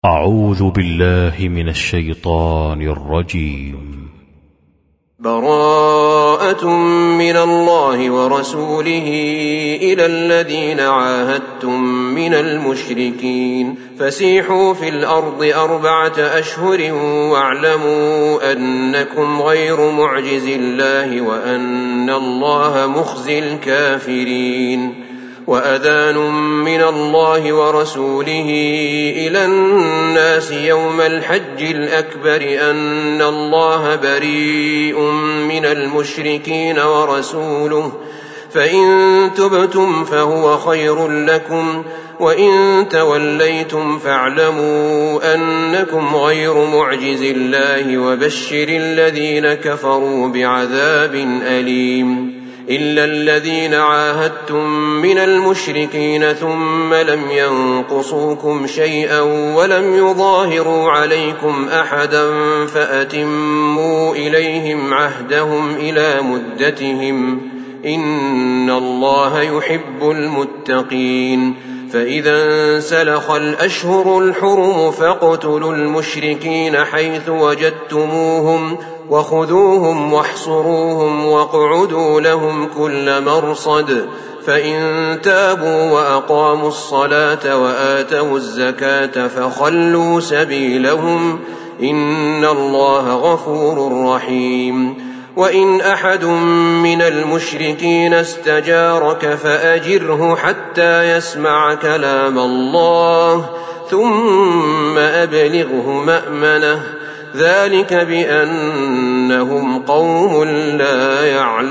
أعوذ بالله من الشيطان الرجيم. براءة من الله ورسوله إلى الذين عاهدتم من المشركين فسيحوا في الأرض 4 أشهر واعلموا أنكم غير معجز الله وأن الله مخزي الكافرين. وأذان من الله ورسوله إلى الناس يوم الحج الأكبر أن الله بريء من المشركين ورسوله فإن تبتم فهو خير لكم وإن توليتم فاعلموا أنكم غير معجز الله وبشر الذين كفروا بعذاب أليم. إلا الذين عاهدتم من المشركين ثم لم ينقصوكم شيئا ولم يظاهروا عليكم أحدا فأتموا إليهم عهدهم إلى مدتهم إن الله يحب المتقين. فإذا انسلخ الأشهر الحرم فاقتلوا المشركين حيث وجدتموهم وخذوهم واحصروهم واقعدوا لهم كل مرصد فإن تابوا وأقاموا الصلاة وآتوا الزكاة فخلوا سبيلهم إن الله غفور رحيم. وإن أحد من المشركين استجارك فأجره حتى يسمع كلام الله ثم أبلغه مأمنه ذلك بأنهم قوم لا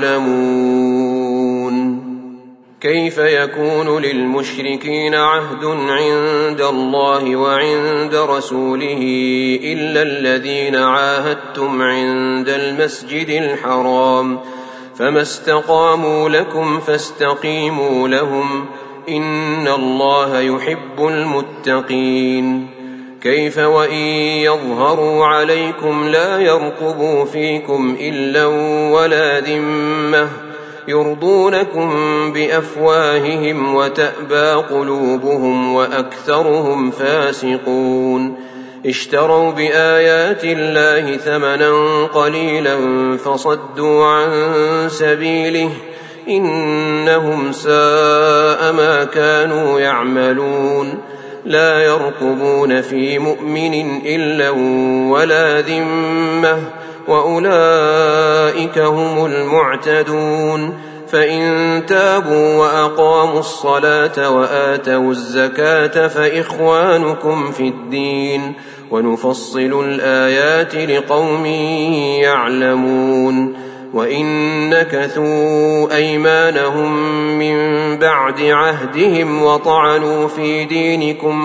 يعلمون. كيف يكون للمشركين عهد عند الله وعند رسوله إلا الذين عاهدتم عند المسجد الحرام فما استقاموا لكم فاستقيموا لهم إن الله يحب المتقين. كيف وإن يظهروا عليكم لا يرقبوا فيكم إلا ولا ذمة يرضونكم بأفواههم وتأبى قلوبهم وأكثرهم فاسقون. اشتروا بآيات الله ثمنا قليلا فصدوا عن سبيله إنهم ساء ما كانوا يعملون. لا يرقبون في مؤمن إلا ولا ذمة وأولئك هم المعتدون. فإن تابوا وأقاموا الصلاة وآتوا الزكاة فإخوانكم في الدين ونفصل الآيات لقوم يعلمون. وإن نكثوا أيمانهم من بعد عهدهم وطعنوا في دينكم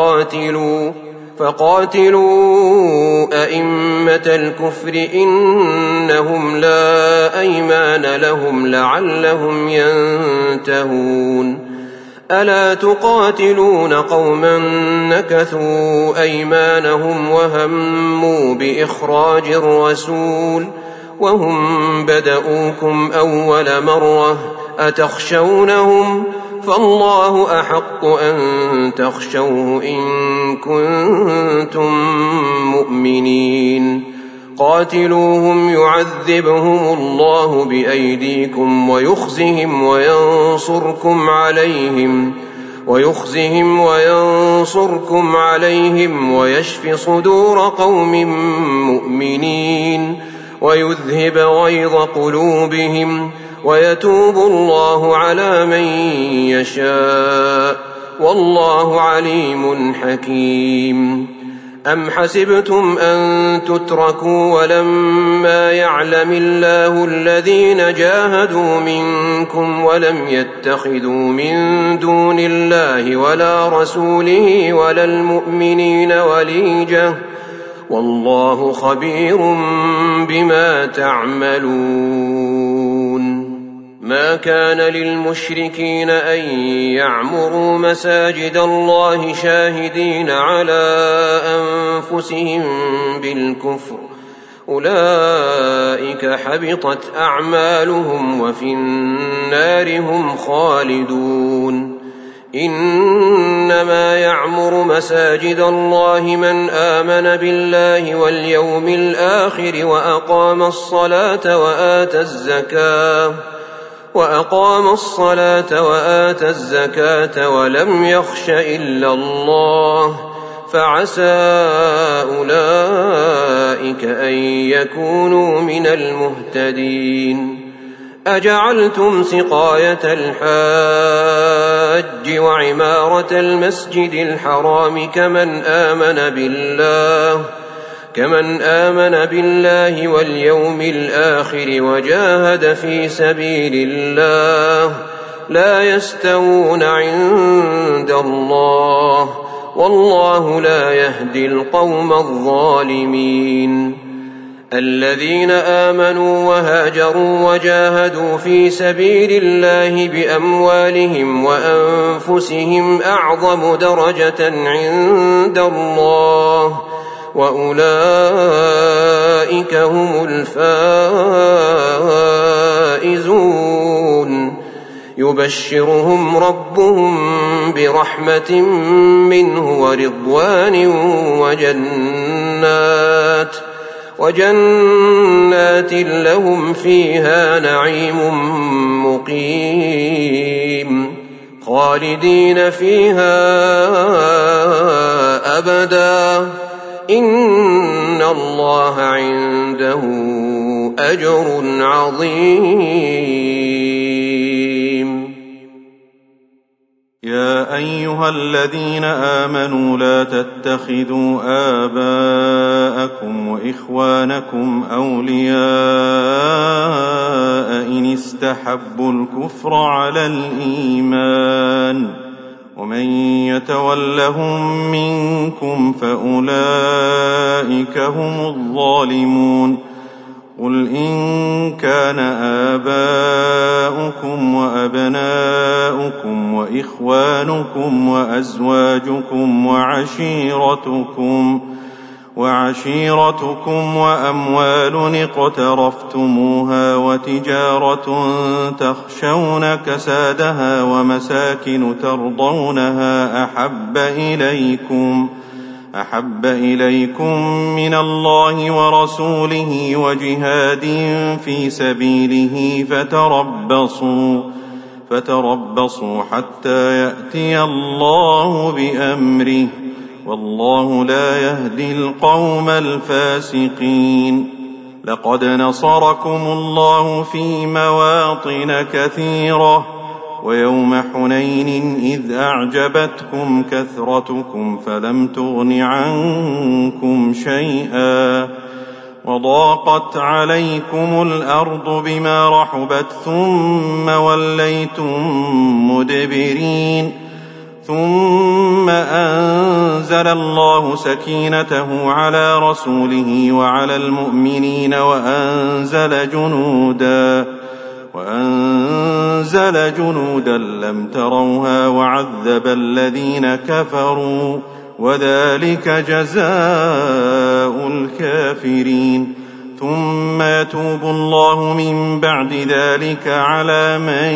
فقاتلوا أئمة الكفر إنهم لا أيمان لهم لعلهم ينتهون. ألا تقاتلون قوما نكثوا أيمانهم وهموا بإخراج الرسول وهم بدؤوكم أول مرة أتخشونهم فالله أحق أن تخشوه إن كنتم مؤمنين. قاتلوهم يعذبهم الله بأيديكم ويخزهم وينصركم عليهم ويشف صدور قوم مؤمنين ويذهب غيظ قلوبهم ويتوب الله على من يشاء والله عليم حكيم. أم حسبتم أن تتركوا ولما يعلم الله الذين جاهدوا منكم ولم يتخذوا من دون الله ولا رسوله ولا المؤمنين وليجة والله خبير بما تعملون. ما كان للمشركين أن يعمروا مساجد الله شاهدين على أنفسهم بالكفر أولئك حبطت أعمالهم وفي النار هم خالدون. إنما يعمر مساجد الله من آمن بالله واليوم الآخر وأقام الصلاة وآتى الزكاة ولم يخش إلا الله فعسى أولئك أن يكونوا من المهتدين. أجعلتم سقاية الحاج وعمارة المسجد الحرام كمن آمن بالله واليوم الآخر وجاهد في سبيل الله لا يستوون عند الله والله لا يهدي القوم الظالمين. الذين آمنوا وهاجروا وجاهدوا في سبيل الله بأموالهم وأنفسهم أعظم درجة عند الله وأولئك هم الفائزون. يبشرهم ربهم برحمة منه ورضوان وجنات لهم فيها نعيم مقيم خالدين فيها أبدا إن الله عنده أجر عظيم. يا أيها الذين آمنوا لا تتخذوا آباءكم وإخوانكم أولياء إن استحبوا الكفر على الإيمان ومن يتولهم منكم فأولئك هم الظالمون. قل إن كان آباؤكم وأبناؤكم وإخوانكم وأزواجكم وعشيرتكم وأموال اقترفتموها وتجارة تخشون كسادها ومساكن ترضونها أحب إليكم من الله ورسوله وجهاد في سبيله فتربصوا حتى يأتي الله بأمره والله لا يهدي القوم الفاسقين. لقد نصركم الله في مواطن كثيرة ويوم حنين إذ أعجبتكم كثرتكم فلم تغن عنكم شيئا وضاقت عليكم الأرض بما رحبت ثم وليتم مدبرين. ثم أنزل الله سكينته على رسوله وعلى المؤمنين وأنزل جنودا لم تروها وعذب الذين كفروا وذلك جزاء الكافرين. ثم يتوب الله من بعد ذلك على من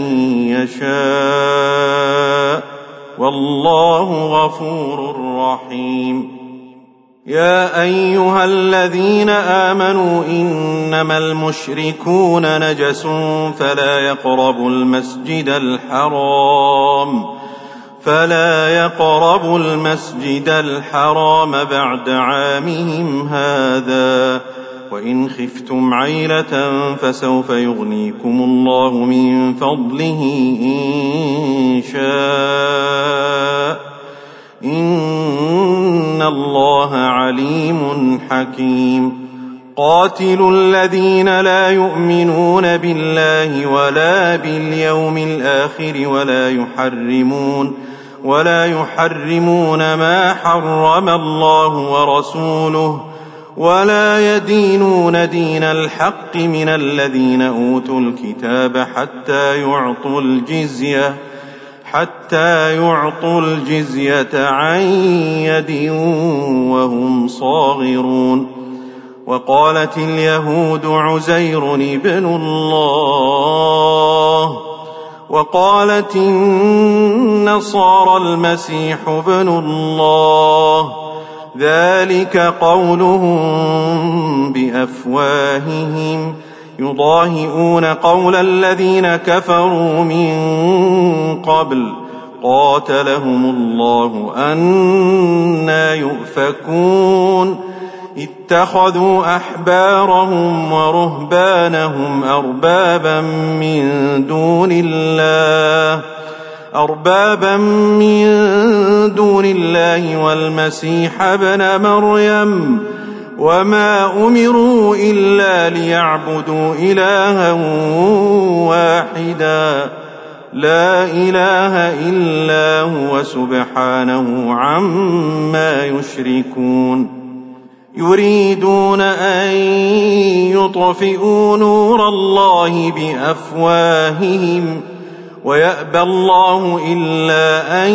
يشاء والله غفور رحيم. يا أيها الذين آمنوا إنما المشركون نجس فلا يقربوا المسجد الحرام بعد عامهم هذا وإن خفتم عيلة فسوف يغنيكم الله من فضله إن شاء إن الله عليم حكيم. قاتلوا الذين لا يؤمنون بالله ولا باليوم الآخر ولا يحرمون ما حرم الله ورسوله ولا يدينون دين الحق من الذين أوتوا الكتاب حتى يعطوا الجزية عن يد وهم صاغرون. وقالت اليهود عزير ابن الله وقالت النصارى المسيح ابن الله، ذلك قولهم بأفواههم يضاهئون قول الذين كفروا من قبل قاتلهم الله أنى يؤفكون. اتخذوا أحبارهم ورهبانهم أربابا من دون الله والمسيح ابن مريم، وما أمروا إلا ليعبدوا إلها واحدا لا إله إلا هو سبحانه عما يشركون. يريدون أن يطفئوا نور الله بأفواههم ويأبى الله إلا أن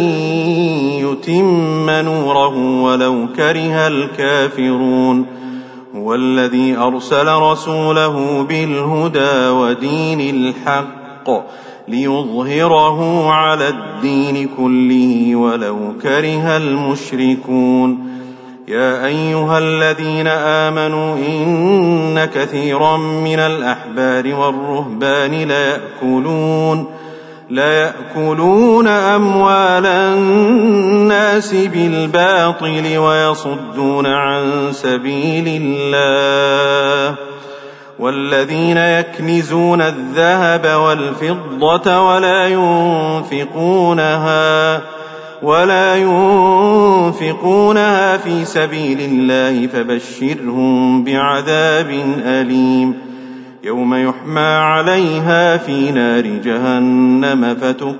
يتم نوره ولو كره الكافرون. هو الذي أرسل رسوله بالهدى ودين الحق ليظهره على الدين كله ولو كره المشركون. يا أيها الذين آمنوا إن كثيرا من الأحبار والرهبان ليأكلون أموال الناس بالباطل ويصدون عن سبيل الله. والذين يكنزون الذهب والفضة ولا ينفقونها في سبيل الله فبشرهم بعذاب أليم. يوم يحمى عليها في نار جهنم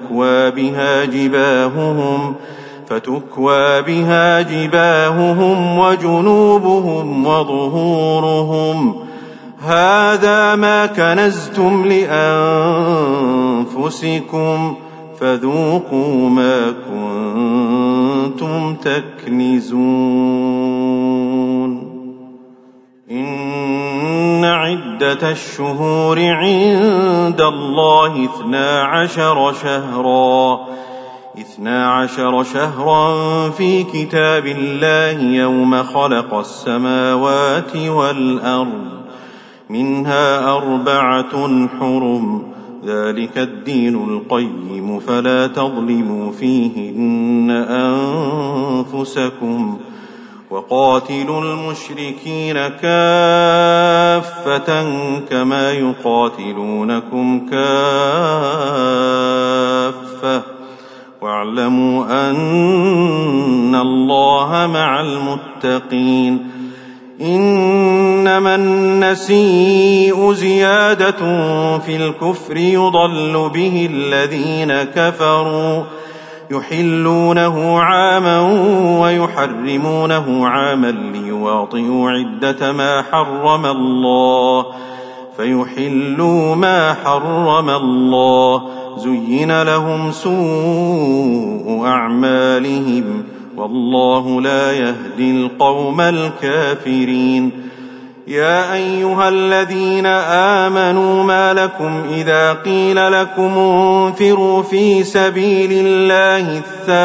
فتكوى بها جباههم وجنوبهم وظهورهم، هذا ما كنزتم لأنفسكم فذوقوا ما كنتم تكنزون. إن عدة الشهور عند الله 12 شهرا في كتاب الله يوم خلق السماوات والأرض، منها 4 حرم، ذلك الدين القيم، فلا تظلموا فيهن أنفسكم. وقاتلوا المشركين كافة كما يقاتلونكم كافة، واعلموا أن الله مع المتقين. إنما النسيء زيادة في الكفر يضل به الذين كفروا يحلونه عاما ويحرمونه عاما ليواطئوا عدة ما حرم الله فيحلوا ما حرم الله. زين لهم سوء أعمالهم والله لا يهدي القوم الكافرين. يا أيها الذين آمنوا ما لكم إذا قيل لكم انفروا في سبيل الله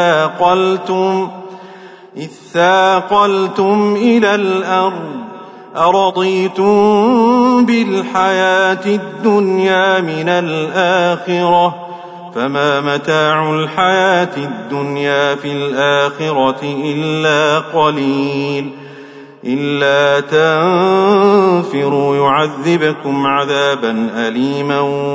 اثاقلتم إلى الأرض أرضيتم بالحياة الدنيا من الآخرة فما متاع الحياة الدنيا في الآخرة إلا قليل. إلا تنفروا يعذبكم عذابا أليما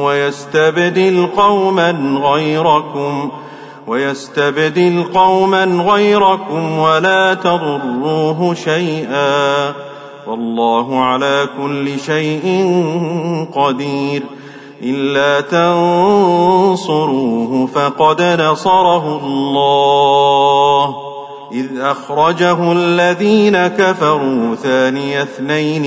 ويستبدل قوما غيركم ولا تضروه شيئا والله على كل شيء قدير. إلا تنصروه فقد نصره الله إذ أخرجه الذين كفروا ثاني اثنين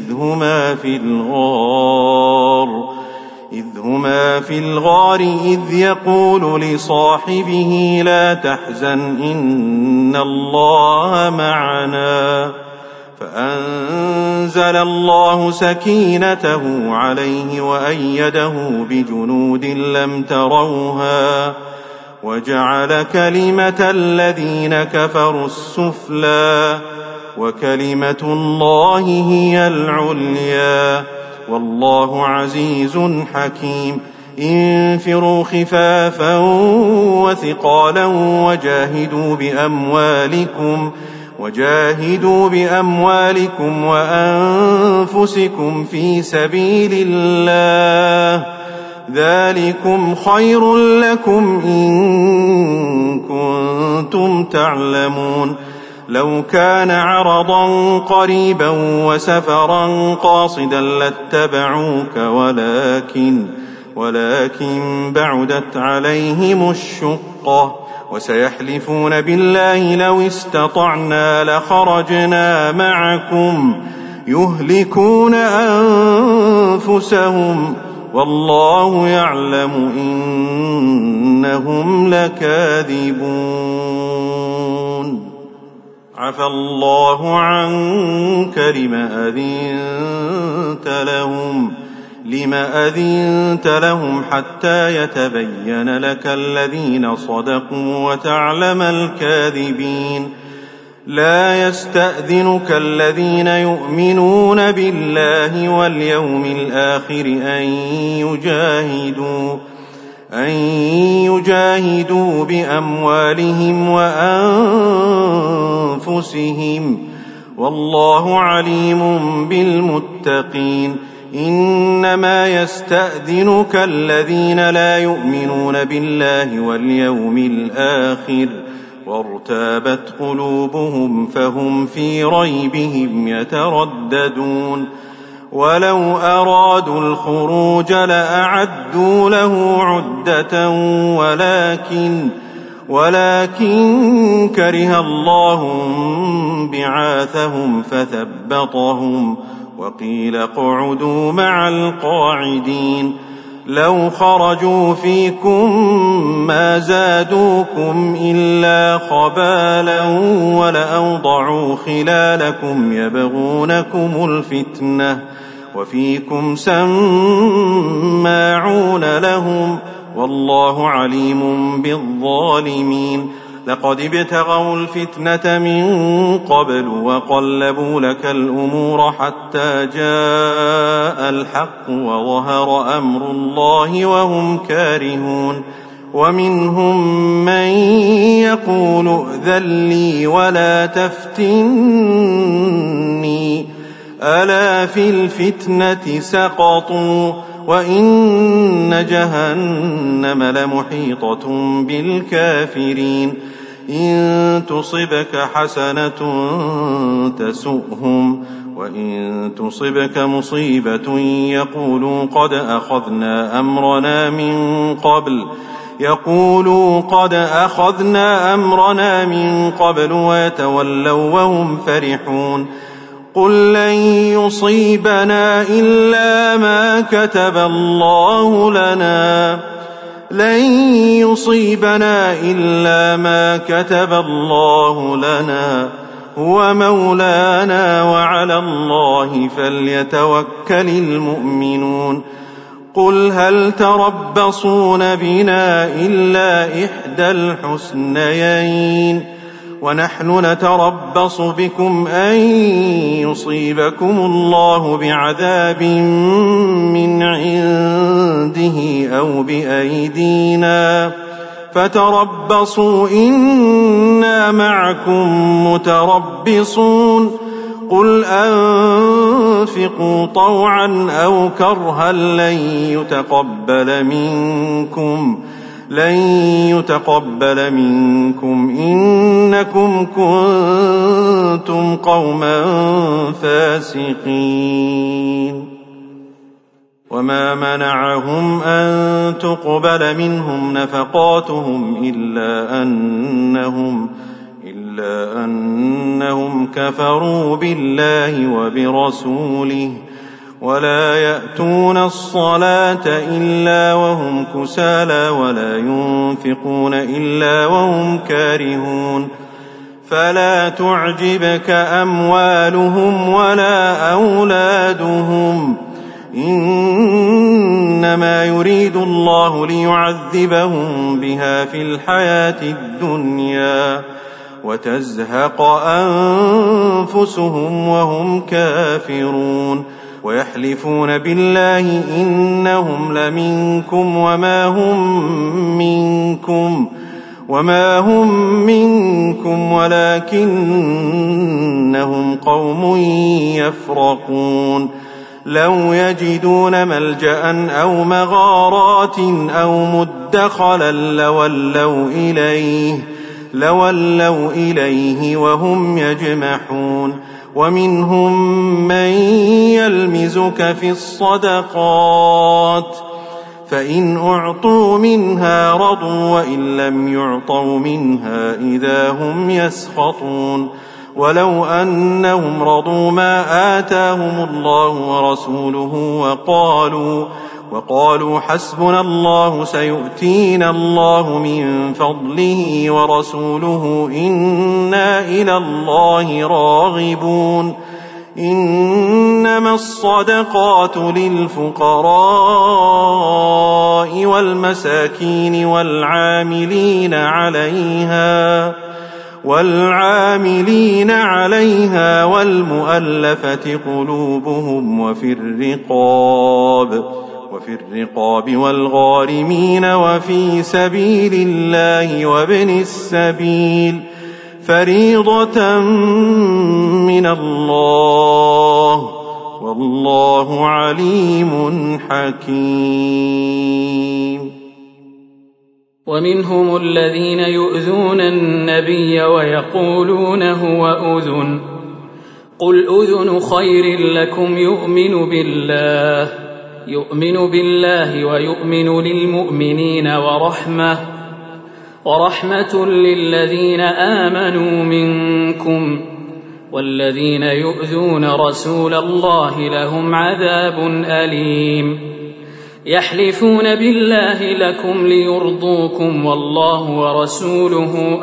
إذ هما في الغار إذ يقول لصاحبه لا تحزن إن الله معنا فأنزل أنزل الله سكينته عليه وأيده بجنود لم تروها وجعل كلمة الذين كفروا السفلى وكلمة الله هي العليا والله عزيز حكيم. انفروا خفافا وثقالا وجاهدوا بأموالكم وأنفسكم في سبيل الله ذلكم خير لكم إن كنتم تعلمون. لو كان عرضا قريبا وسفرا قاصدا لاتبعوك ولكن بعدت عليهم الشقة وسيحلفون بالله لو استطعنا لخرجنا معكم يهلكون أنفسهم والله يعلم إنهم لكاذبون. عفى الله عنك لم أذنت لهم حتى يتبين لك الذين صدقوا وتعلم الكاذبين. لا يستأذنك الذين يؤمنون بالله واليوم الآخر أن يجاهدوا بأموالهم وأنفسهم والله عليم بالمتقين. إنما يستأذنك الذين لا يؤمنون بالله واليوم الآخر وارتابت قلوبهم فهم في ريبهم يترددون. ولو أرادوا الخروج لأعدوا له عدة ولكن كره الله بعاثهم فثبطهم وقيل اقعدوا مع القاعدين. لو خرجوا فيكم ما زادوكم إلا خبالا ولأوضعوا خلالكم يبغونكم الفتنة وفيكم سماعون لهم والله عليم بالظالمين. لقد ابتغوا الفتنة من قبل وقلبوا لك الأمور حتى جاء الحق وظهر أمر الله وهم كارهون. ومنهم من يقول ائذن لي ولا تفتني ألا في الفتنة سقطوا وإن جهنم لمحيطة بالكافرين. إن تصبك حسنة تسؤهم وإن تصبك مصيبة يقولوا قد أخذنا أمرنا من قبل ويتولوا وهم فرحون. قل لن يصيبنا إلا ما كتب الله لنا هو مولانا وعلى الله فليتوكل المؤمنون. قل هل تربصون بنا إلا إحدى الحسنيين ونحن نتربص بكم أن يصيبكم الله بعذاب من عنده أو بأيدينا فتربصوا إنا معكم متربصون. قل أنفقوا طوعا أو كرها لن يتقبل منكم إنكم كنتم قوما فاسقين. وما منعهم أن تقبل منهم نفقاتهم إلا أنهم كفروا بالله وبرسوله ولا يأتون الصلاة إلا وهم كسالى ولا ينفقون إلا وهم كارهون. فلا تعجبك أموالهم ولا أولادهم، إنما يريد الله ليعذبهم بها في الحياة الدنيا وتزهق أنفسهم وهم كافرون، ويحلفون بالله إنهم لمنكم وما هم منكم ولكنهم قوم يفرقون. لو يجدون ملجأ أو مغارات أو مدخلا لولوا إليه وهم يجمحون. ومنهم من يلمزك في الصدقات فإن أعطوا منها رضوا وإن لم يعطوا منها إذا هم يسخطون. ولو أنهم رضوا ما آتاهم الله ورسوله وقالوا حسبنا الله سيؤتينا الله من فضله ورسوله إنا إلى الله راغبون. إنما الصدقات للفقراء والمساكين والعاملين عليها والمؤلفة قلوبهم وفي الرقاب والغارمين وفي سبيل الله وابن السبيل فريضة من الله والله عليم حكيم. ومنهم الذين يؤذون النبي ويقولون هو أذن، قل أذن خير لكم يؤمن بالله ويؤمن للمؤمنين ورحمة للذين آمنوا منكم، والذين يؤذون رسول الله لهم عذاب أليم. يحلفون بالله لكم ليرضوكم والله ورسوله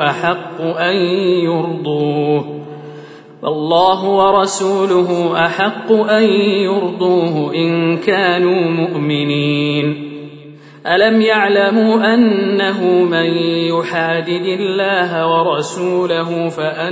أحق أن يرضوه إن كانوا مؤمنين. ألم يعلموا أنه من يحادد الله ورسوله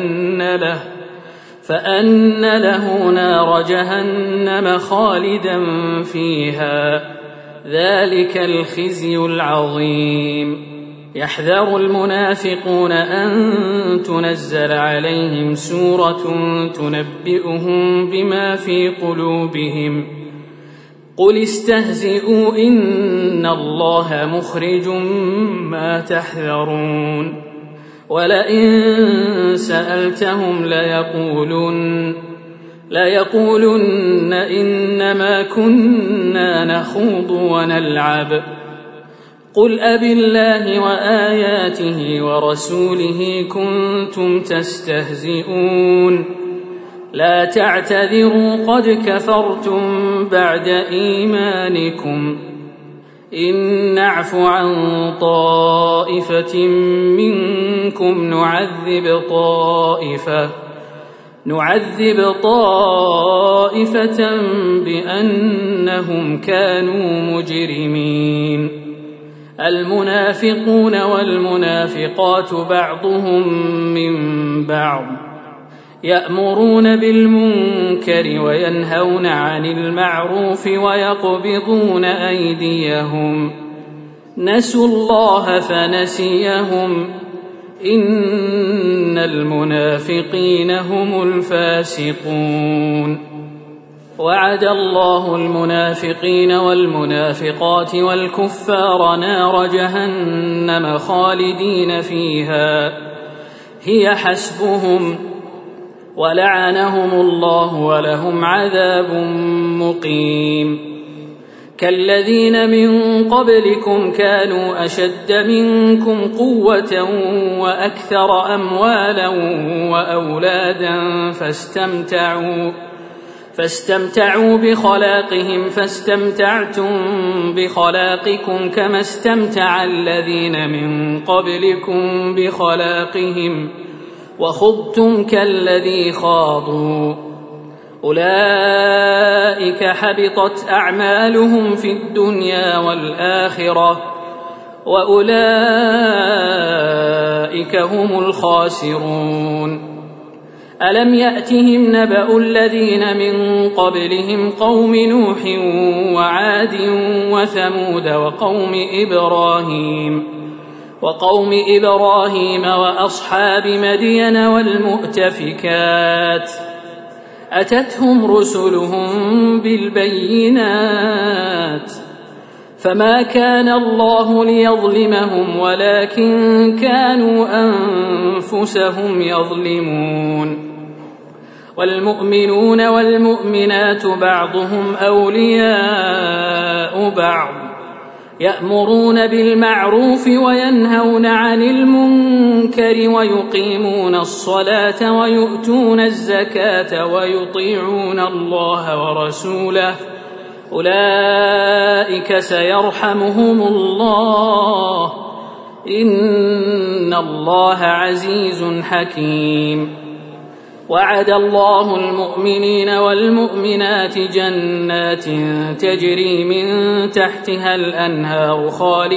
فأن له نار جهنم خالدا فيها، ذلك الخزي العظيم. يحذر المنافقون أن تنزل عليهم سورة تنبئهم بما في قلوبهم، قل استهزئوا إن الله مخرج ما تحذرون. ولئن سألتهم ليقولن إنما كنا نخوض ونلعب، قل أبالله وآياته ورسوله كنتم تستهزئون، لا تعتذروا قد كفرتم بعد إيمانكم، إن نعف عن طائفة منكم نعذب طائفة بأنهم كانوا مجرمين. المنافقون والمنافقات بعضهم من بعض، يأمرون بالمنكر وينهون عن المعروف ويقبضون أيديهم، نسوا الله فنسيهم، إن المنافقين هم الفاسقون. وعد الله المنافقين والمنافقات والكفار نار جهنم خالدين فيها هي حسبهم، ولعنهم الله ولهم عذاب مقيم. كالذين من قبلكم كانوا أشد منكم قوة وأكثر أموالا وأولادا فاستمتعوا بخلاقهم فاستمتعتم بخلاقكم كما استمتع الذين من قبلكم بخلاقهم وخضتم كالذي خاضوا أولئك حبطت أعمالهم في الدنيا والآخرة وأولئك هم الخاسرون ألم يأتهم نبأ الذين من قبلهم قوم نوح وعاد وثمود وقوم إبراهيم وأصحاب مدين والمؤتفكات أتتهم رسلهم بالبينات فما كان الله ليظلمهم ولكن كانوا أنفسهم يظلمون والمؤمنون والمؤمنات بعضهم أولياء بعض يأمرون بالمعروف وينهون عن المنكر ويقيمون الصلاة ويؤتون الزكاة ويطيعون الله ورسوله أولئك سيرحمهم الله إن الله عزيز حكيم وعد الله المؤمنين والمؤمنات جنات تجري من تحتها الأنهار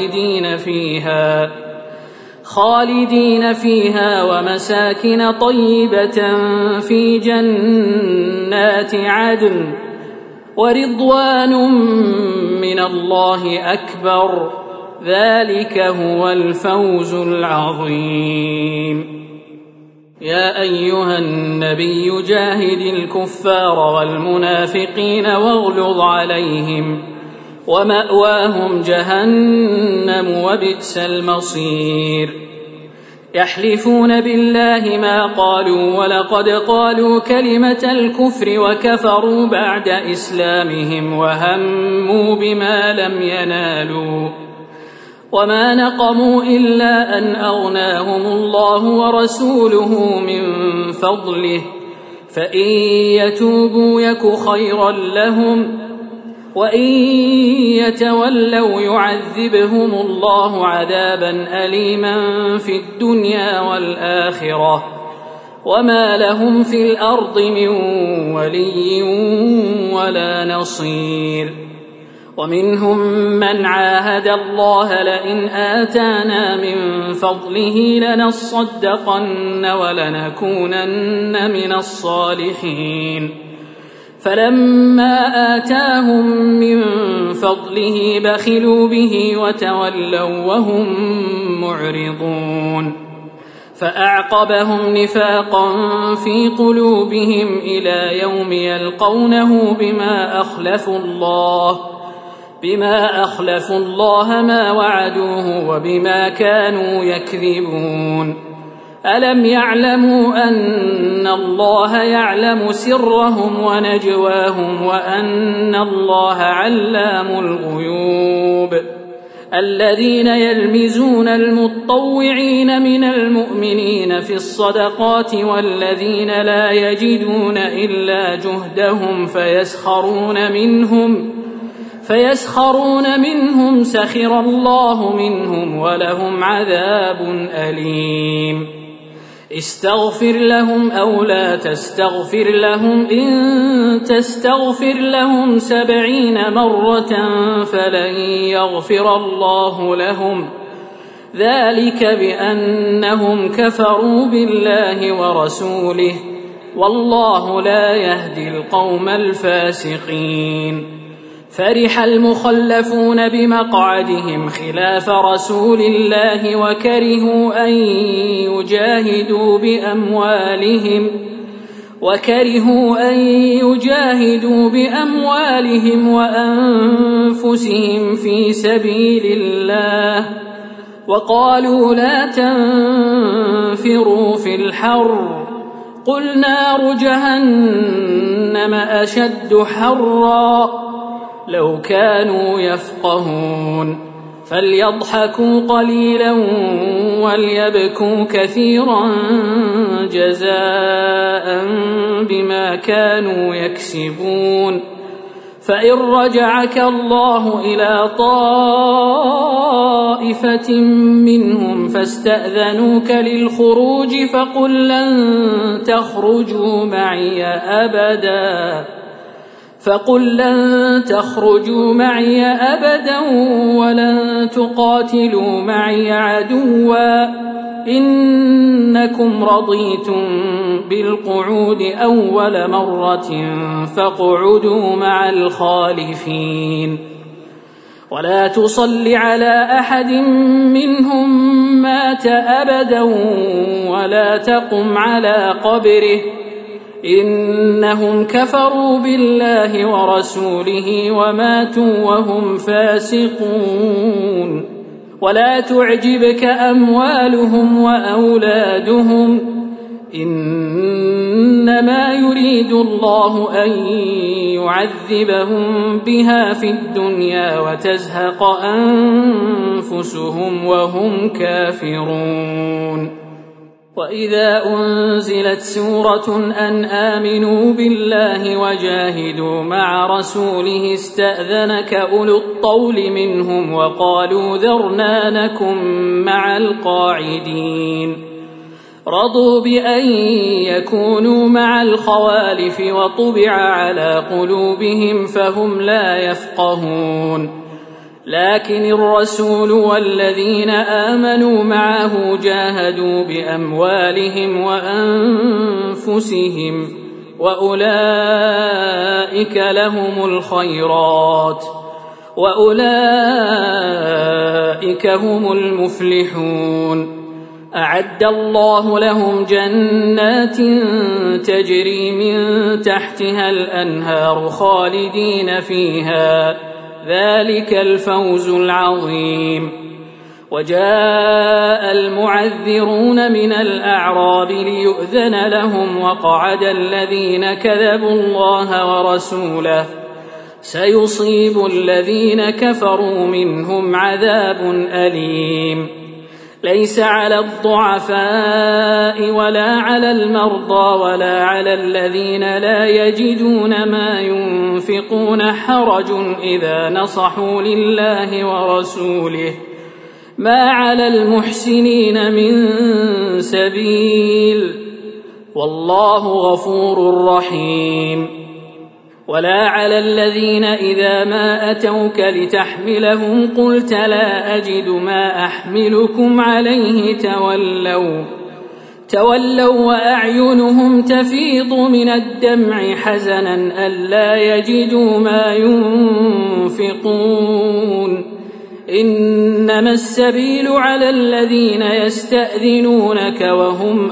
خالدين فيها ومساكن طيبة في جنات عدن ورضوان من الله أكبر ذلك هو الفوز العظيم يا أيها النبي جاهد الكفار والمنافقين واغلظ عليهم ومأواهم جهنم وبئس المصير يحلفون بالله ما قالوا ولقد قالوا كلمة الكفر وكفروا بعد إسلامهم وهموا بما لم ينالوا وما نقموا إلا أن أغناهم الله ورسوله من فضله فإن يتوبوا يك خيرا لهم وإن يتولوا يعذبهم الله عذابا أليما في الدنيا والآخرة وما لهم في الأرض من ولي ولا نصير ومنهم من عاهد الله لئن آتانا من فضله لنصدقن ولنكونن من الصالحين فلما آتاهم من فضله بخلوا به وتولوا وهم معرضون فأعقبهم نفاقا في قلوبهم إلى يوم يلقونه بما أخلفوا الله ما وعدوه وبما كانوا يكذبون ألم يعلموا أن الله يعلم سرهم ونجواهم وأن الله علام الغيوب الذين يلمزون المطوعين من المؤمنين في الصدقات والذين لا يجدون إلا جهدهم فيسخرون منهم سخر الله منهم ولهم عذاب أليم استغفر لهم أو لا تستغفر لهم إن تستغفر لهم 70 مرة فلن يغفر الله لهم ذلك بأنهم كفروا بالله ورسوله والله لا يهدي القوم الفاسقين فرح المخلفون بمقعدهم خلاف رسول الله وكرهوا أن يجاهدوا بأموالهم وأنفسهم في سبيل الله وقالوا لا تنفروا في الحر قل نار جهنم أشد حرا لو كانوا يفقهون فليضحكوا قليلا وليبكوا كثيرا جزاء بما كانوا يكسبون فإن رجعك الله إلى طائفة منهم فاستأذنوك للخروج فقل لن تخرجوا معي أبدا ولن تقاتلوا معي عدوا إنكم رضيتم بالقعود أول مرة فاقعدوا مع الخالفين ولا تصل على أحد منهم مات أبدا ولا تقم على قبره إنهم كفروا بالله ورسوله وماتوا وهم فاسقون ولا تعجبك أموالهم وأولادهم إنما يريد الله أن يعذبهم بها في الدنيا وتزهق أنفسهم وهم كافرون وإذا أنزلت سورة أن آمنوا بالله وجاهدوا مع رسوله استأذنك أولو الطول منهم وقالوا ذرنا نكن مع القاعدين رضوا بأن يكونوا مع الخوالف وطبع على قلوبهم فهم لا يفقهون لكن الرسول والذين آمنوا معه جاهدوا بأموالهم وأنفسهم وأولئك لهم الخيرات وأولئك هم المفلحون أعد الله لهم جنات تجري من تحتها الأنهار خالدين فيها ذلك الفوز العظيم وجاء المعذرون من الأعراب ليؤذن لهم وقعد الذين كذبوا الله ورسوله سيصيب الذين كفروا منهم عذاب أليم ليس على الضعفاء ولا على المرضى ولا على الذين لا يجدون ما ينفقون حرج إذا نصحوا لله ورسوله ما على المحسنين من سبيل والله غفور رحيم ولا على الذين إذا ما أتوك لتحملهم قلت لا أجد ما أحملكم عليه تولوا وأعينهم تفيض من الدمع حزنا ألا يجدوا ما ينفقون إنما السبيل على الذين يستأذنونك وهم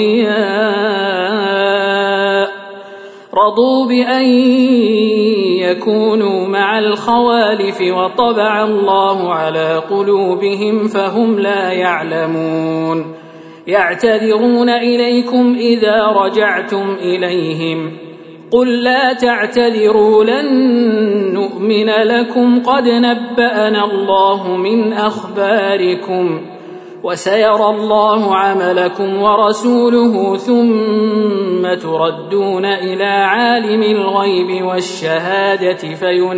أغنياء رضوا بأن يكونوا مع الخوالف وطبع الله على قلوبهم فهم لا يعلمون يعتذرون إليكم إذا رجعتم إليهم قل لا تعتذروا لن نؤمن لكم قد نبأنا الله من أخباركم وسيرى الله عملكم ورسوله ثم تردون إلى عالم الغيب والشهادة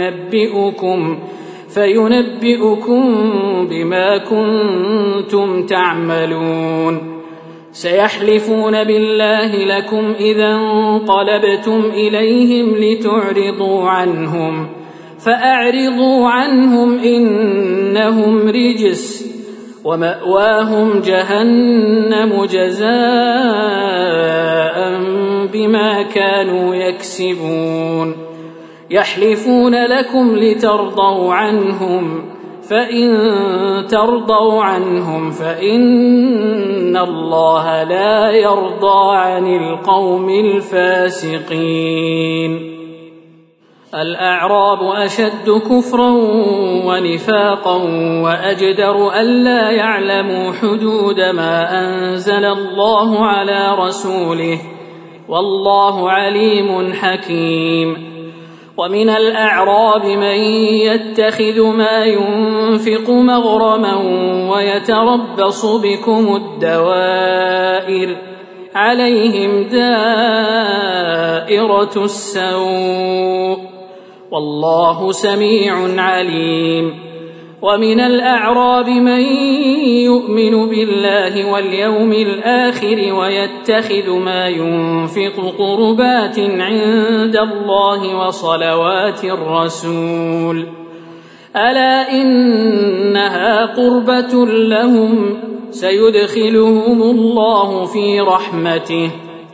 فينبئكم بما كنتم تعملون سيحلفون بالله لكم إذا انقلبتم إليهم لتعرضوا عنهم فأعرضوا عنهم إنهم رجس ومأواهم جهنم جزاء بما كانوا يكسبون يحلفون لكم لترضوا عنهم فإن ترضوا عنهم فإن الله لا يرضى عن القوم الفاسقين الأعراب أشد كفرا ونفاقا وأجدر ألا يعلموا حدود ما أنزل الله على رسوله والله عليم حكيم ومن الأعراب من يتخذ ما ينفق مغرما ويتربص بكم الدوائر عليهم دائرة السوء والله سميع عليم. ومن الأعراب من يؤمن بالله واليوم الآخر ويتخذ ما ينفق قربات عند الله وصلوات الرسول ألا إنها قربة لهم سيدخلهم الله في رحمته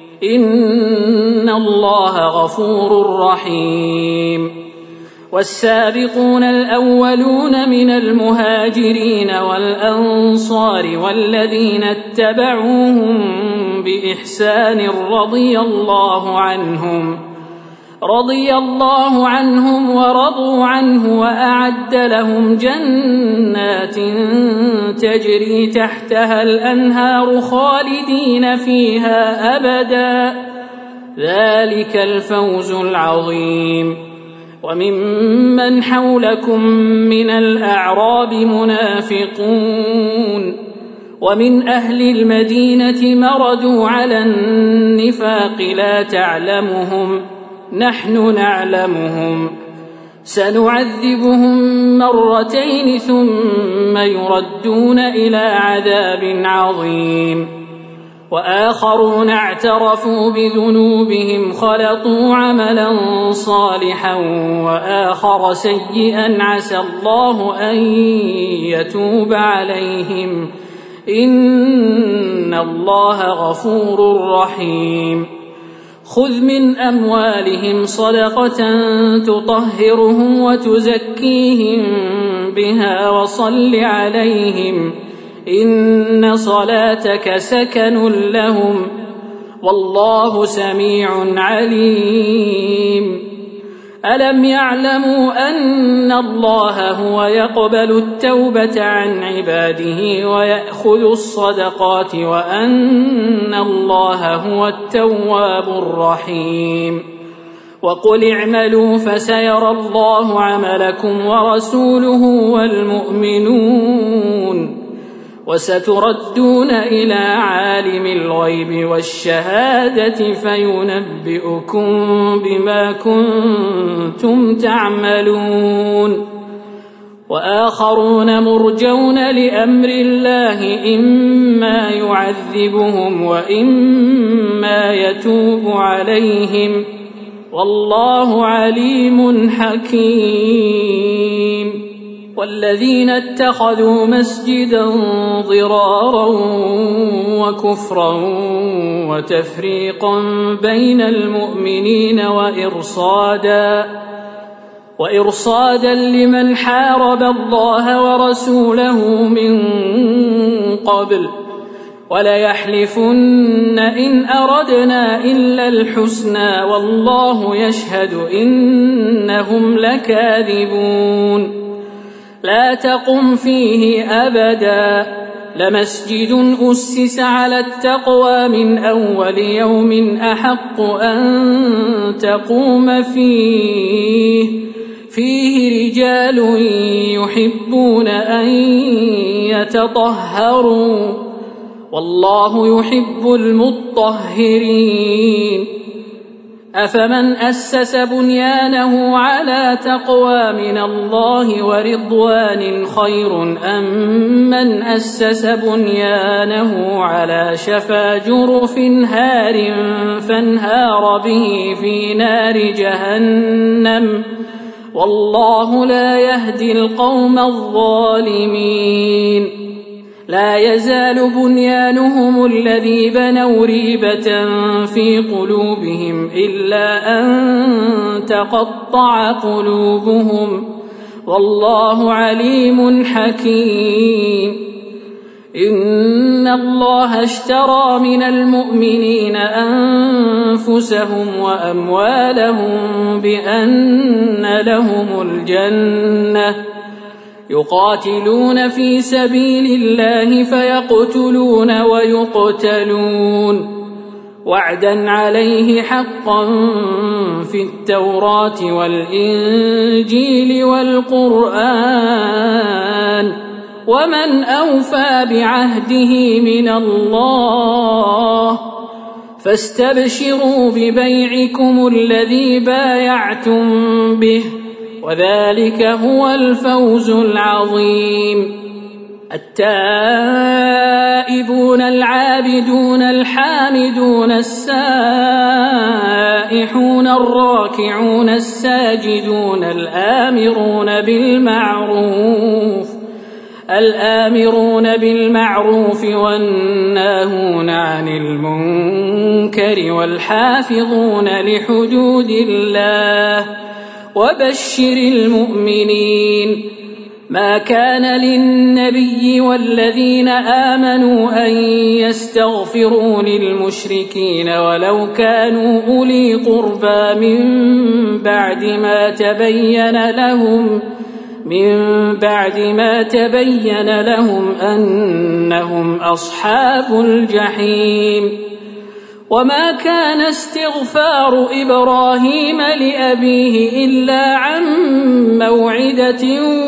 إن الله غفور رحيم. والسابقون الأولون من المهاجرين والأنصار والذين اتبعوهم بإحسان رضي الله عنهم ورضوا عنه وأعد لهم جنات تجري تحتها الأنهار خالدين فيها أبدا ذلك الفوز العظيم. وممن حولكم من الأعراب منافقون ومن أهل المدينة مردوا على النفاق لا تعلمهم نحن نعلمهم سنعذبهم مرتين ثم يردون إلى عذاب عظيم. وآخرون اعترفوا بذنوبهم خلطوا عملا صالحا وآخر سيئا عسى الله أن يتوب عليهم إن الله غفور رحيم. خذ من أموالهم صدقة تطهرهم وتزكيهم بها وصل عليهم إن صلاتك سكن لهم والله سميع عليم. ألم يعلموا أن الله هو يقبل التوبة عن عباده ويأخذ الصدقات وأن الله هو التواب الرحيم. وقل اعملوا فسيرى الله عملكم ورسوله والمؤمنون وستردون إلى عالم الغيب والشهادة فينبئكم بما كنتم تعملون. وآخرون مرجون لأمر الله إما يعذبهم وإما يتوب عليهم والله عليم حكيم. والذين اتخذوا مسجدا ضرارا وكفرا وتفريقا بين المؤمنين وإرصادا لمن حارب الله ورسوله من قبل وليحلفن إن أردنا إلا الحسنى والله يشهد إنهم لكاذبون. لا تقم فيه أبدا لمسجد أسس على التقوى من أول يوم أحق أن تقوم فيه رجال يحبون أن يتطهروا والله يحب المطهرين. أفمن أسس بنيانه على تقوى من الله ورضوان خير أم من أسس بنيانه على شفا جرف هار فانهار به في نار جهنم والله لا يهدي القوم الظالمين. لا يزال بنيانهم الذي بنوا ريبة في قلوبهم إلا أن تقطع قلوبهم والله عليم حكيم. إن الله اشترى من المؤمنين أنفسهم وأموالهم بأن لهم الجنة يقاتلون في سبيل الله فيقتلون ويقتلون وعدا عليه حقا في التوراة والإنجيل والقرآن ومن أوفى بعهده من الله فاستبشروا ببيعكم الذي بايعتم به وذلك هو الفوز العظيم. التائبون العابدون الحامدون السائحون الراكعون الساجدون الآمرون بالمعروف والناهون عن المنكر والحافظون لحدود الله وبشر المؤمنين. ما كان للنبي والذين آمنوا أن يستغفروا للمشركين ولو كانوا أولي قربى من بعد ما تبين لهم أنهم أصحاب الجحيم. وما كان استغفار إبراهيم لأبيه إلا عن موعدة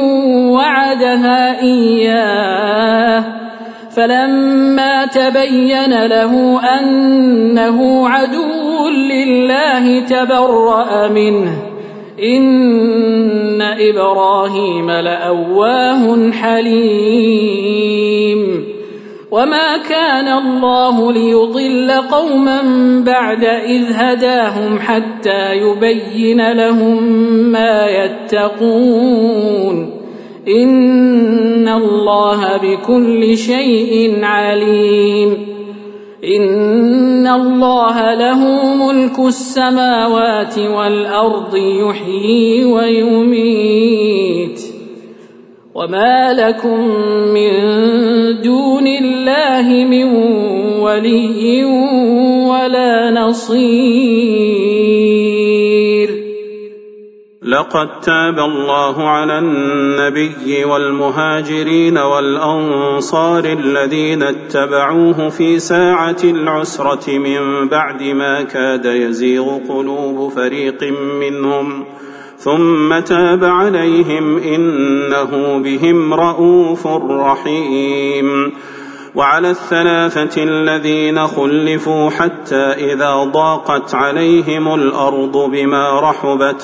وعدها إياه فلما تبين له أنه عدو لله تبرأ منه إن إبراهيم لأواه حليم. وما كان الله ليضل قوما بعد إذ هداهم حتى يبين لهم ما يتقون إن الله بكل شيء عليم. إن الله له ملك السماوات والأرض يحيي ويميت وما لكم من دون الله من ولي ولا نصير. لقد تاب الله على النبي والمهاجرين والأنصار الذين اتبعوه في ساعة العسرة من بعد ما كاد يزيغ قلوب فريق منهم ثم تاب عليهم إنه بهم رءوف رحيم. وعلى الثلاثة الذين خلفوا حتى إذا ضاقت عليهم الأرض بما رحبت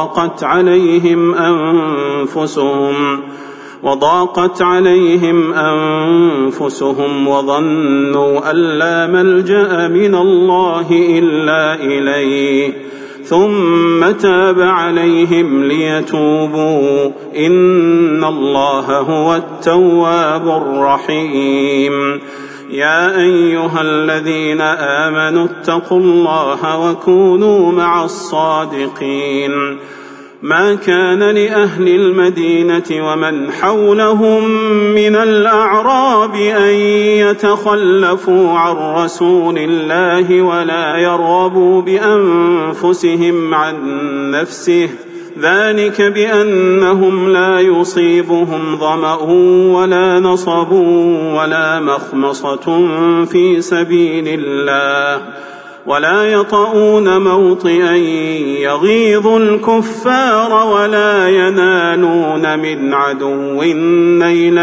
وضاقت عليهم أنفسهم وظنوا أن لا ملجأ من الله إلا إليه ثم تاب عليهم ليتوبوا إن الله هو التواب الرحيم. يا أيها الذين آمنوا اتقوا الله وكونوا مع الصادقين. ما كان لأهل المدينة ومن حولهم من الأعراب أن يتخلفوا عن رسول الله ولا يرغبوا بأنفسهم عن نفسه ذلك بأنهم لا يصيبهم ظمأ ولا نصب ولا مخمصة في سبيل الله ولا يطؤون موطئا يغيظ الكفار ولا ينالون من عدو نيلا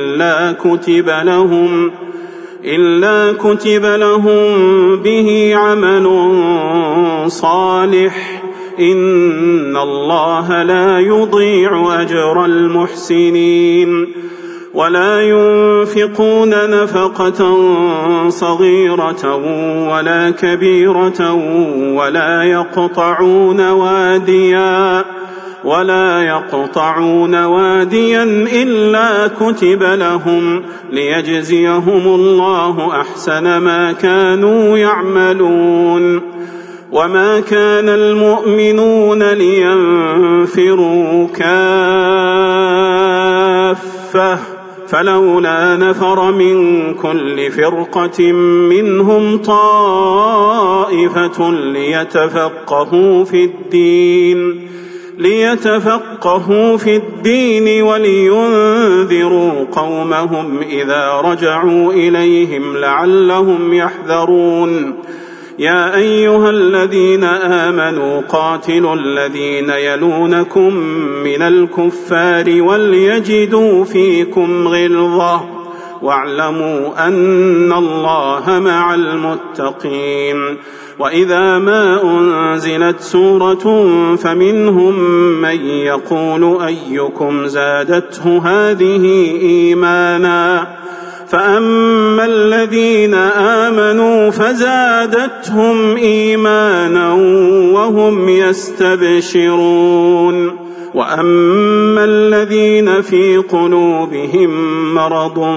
إلا كتب لهم به عمل صالح إن الله لا يضيع أجر المحسنين. ولا ينفقون نفقة صغيرة ولا كبيرة ولا يقطعون واديا إلا كتب لهم ليجزيهم الله أحسن ما كانوا يعملون. وما كان المؤمنون لينفروا كافة فلولا نفر من كل فرقة منهم طائفة ليتفقهوا في الدين ولينذروا قومهم إذا رجعوا إليهم لعلهم يحذرون. يا أيها الذين آمنوا قاتلوا الذين يلونكم من الكفار وليجدوا فيكم غلظة واعلموا أن الله مع المتقين. وإذا ما أنزلت سورة فمنهم من يقول أيكم زادته هذه إيمانا فأما الذين آمنوا فزادتهم إيمانا وهم يستبشرون وأما الذين في قلوبهم مرض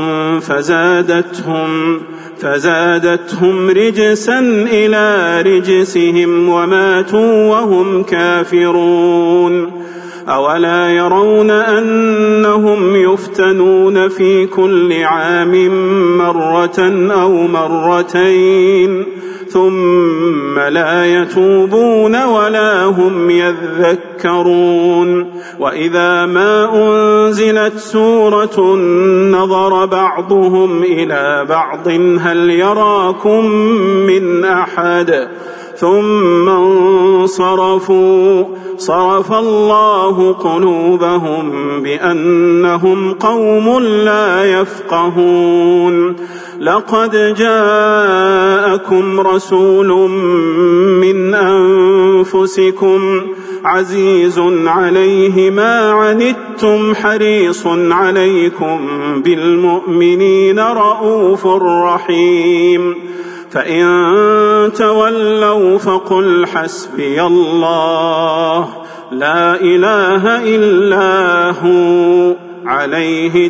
فزادتهم رجسا إلى رجسهم وماتوا وهم كافرون. أولا يرون أنهم يفتنون في كل عام مرة أو مرتين ثم لا يتوبون ولا هم يذكرون. وإذا ما أنزلت سورة نظر بعضهم إلى بعض هل يراكم من أحد ثم انصرفوا صرف الله قلوبهم بأنهم قوم لا يفقهون. لقد جاءكم رسول من أنفسكم عزيز عليه ما عنتم حريص عليكم بالمؤمنين رؤوف رحيم. فإن تولوا فقل حسبي الله لا إله إلا هو عليه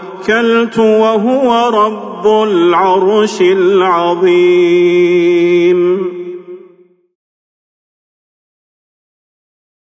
توكلت وهو رب العرش العظيم.